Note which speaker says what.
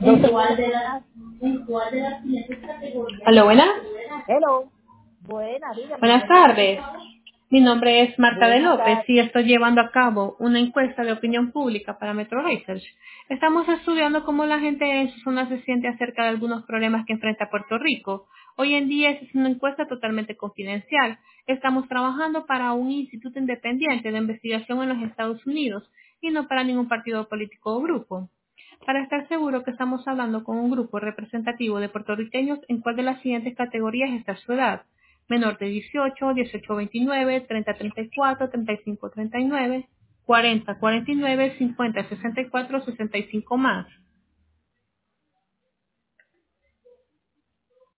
Speaker 1: ¿En cuál de las siguientes categorías?
Speaker 2: Aló, buenas.
Speaker 1: Hello. Buena, dígame, ¿en
Speaker 2: Buenas
Speaker 1: qué le puedo
Speaker 2: tardes.
Speaker 1: ayudar?
Speaker 2: Mi nombre es Marta de
Speaker 1: Buenas
Speaker 2: López
Speaker 1: tardes.
Speaker 2: y estoy llevando a cabo una encuesta de opinión pública para Metro Research. Estamos estudiando cómo la gente en su zona se siente acerca de algunos problemas que enfrenta Puerto Rico. Hoy en día esta es una encuesta totalmente confidencial. Estamos trabajando para un instituto independiente de investigación en los Estados Unidos y no para ningún partido político o grupo. Para estar seguro que estamos hablando con un grupo representativo de puertorriqueños, ¿en cuál de las siguientes categorías está su edad? Menor de 18, 18 a 29, 30 a 34, 35 a 39, 40 a 49, 50 a 64, 65 más.